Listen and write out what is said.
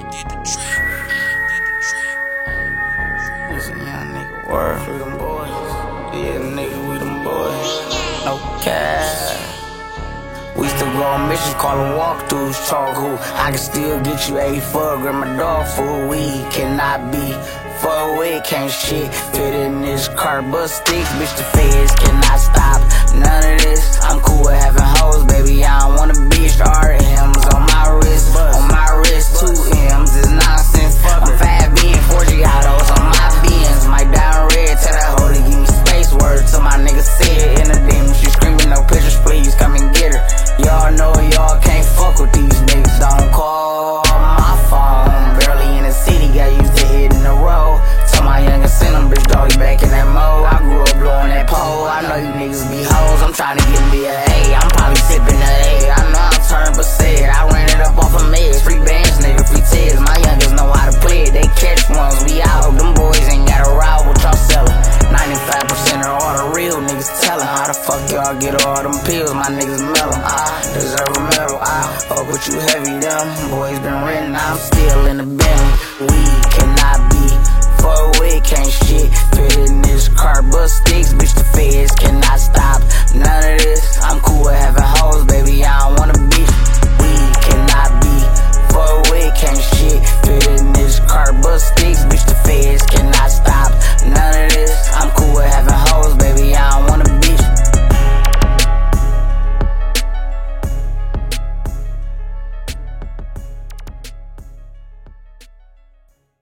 This a young nigga word for them boys. Yeah, nigga, we them boys. No cap. We used to go on missions, call them walkthroughs, talk who I can still get you 84, grab my dog food. We cannot be fucked with, can't shit fit in this car, but sticks, bitch, the feds cannot stop none of this. I'm cool with having hoes, baby, I don't wanna be RMs on my wrist, 2 M's is nonsense. I'm 5B and 4 Giottos on my Benz, might down red, tell that hoe to give me space, word to my nigga said in the demon, she screaming no pictures, please come and get her. Y'all know y'all can't fuck with these niggas, don't call my phone, barely in the city, got used to hitting the road. Tell my youngest send them, bitch, dog, you back in that mode. I grew up blowing that pole, I know you niggas be hoes, I'm trying to get me a A, I'm probably sipping a A. I know I'm turned but said, I ran it up off of meds, free bands, nigga, free tears. My youngest know how to play it, they catch ones, we out. Them boys ain't got a route, what y'all sellin'? 95% of all the real niggas tellin'. How the fuck y'all get all them pills, my niggas mellin'? I deserve a medal, I fuck with you heavy, them boys been written, I'm still in the Bentley. We cannot be fucked with, can't shit fit in this car, but sticks, bitch, the feds cannot